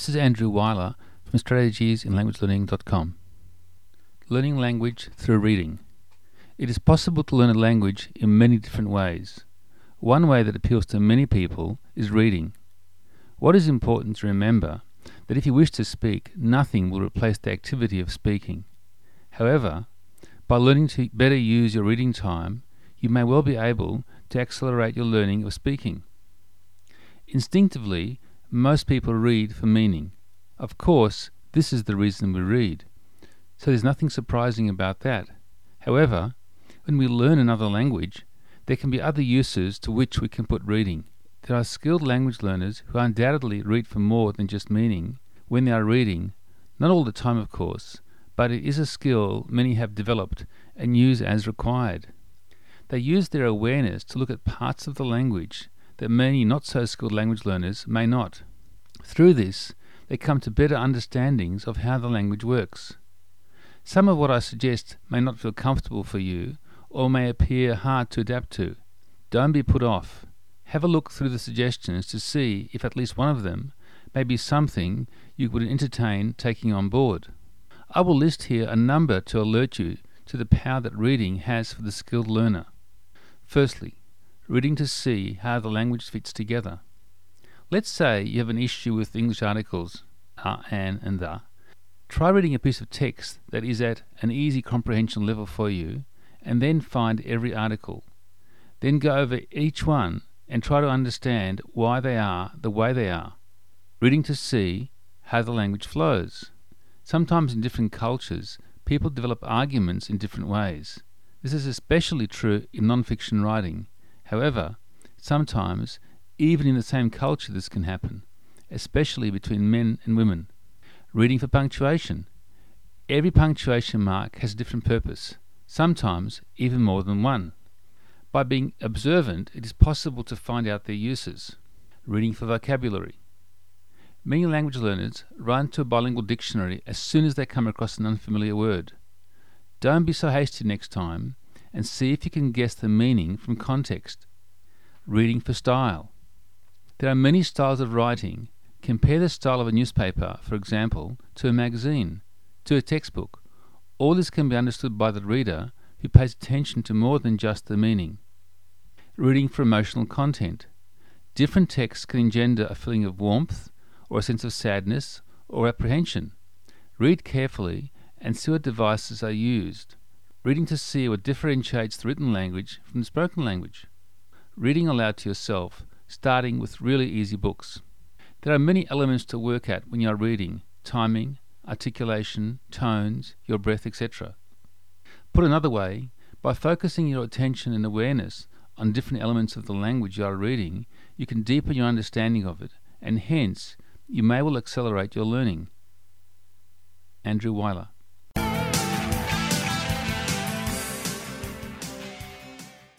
This is Andrew Weiler from strategiesinlanguagelearning.com. Learning language through reading. It is possible to learn a language in many different ways. One way that appeals to many people is reading. What is important to remember that if you wish to speak, nothing will replace the activity of speaking. However, by learning to better use your reading time, you may well be able to accelerate your learning of speaking. Instinctively, most people read for meaning. Of course, this is the reason we read, so there's nothing surprising about that. However, when we learn another language, there can be other uses to which we can put reading. There are skilled language learners who undoubtedly read for more than just meaning when they are reading, not all the time of course, but it is a skill many have developed and use as required. They use their awareness to look at parts of the language that many not so skilled language learners may not. Through this, they come to better understandings of how the language works. Some of what I suggest may not feel comfortable for you or may appear hard to adapt to. Don't be put off. Have a look through the suggestions to see if at least one of them may be something you would entertain taking on board. I will list here a number to alert you to the power that reading has for the skilled learner. Firstly, reading to see how the language fits together. Let's say you have an issue with English articles, an, and the. Try reading a piece of text that is at an easy comprehension level for you, and then find every article. Then go over each one and try to understand why they are the way they are. Reading to see how the language flows. Sometimes in different cultures, people develop arguments in different ways. This is especially true in non-fiction writing. However, sometimes, even in the same culture, this can happen, especially between men and women. Reading for punctuation. Every punctuation mark has a different purpose, sometimes even more than one. By being observant, it is possible to find out their uses. Reading for vocabulary. Many language learners run to a bilingual dictionary as soon as they come across an unfamiliar word. Don't be so hasty next time, and see if you can guess the meaning from context. Reading for style. There are many styles of writing. Compare the style of a newspaper, for example, to a magazine, to a textbook. All this can be understood by the reader who pays attention to more than just the meaning. Reading for emotional content. Different texts can engender a feeling of warmth, or a sense of sadness, or apprehension. Read carefully and see what devices are used. Reading to see what differentiates the written language from the spoken language. Reading aloud to yourself, starting with really easy books. There are many elements to work at when you are reading: timing, articulation, tones, your breath, etc. Put another way, by focusing your attention and awareness on different elements of the language you are reading, you can deepen your understanding of it, and hence you may well accelerate your learning. Andrew Weiler.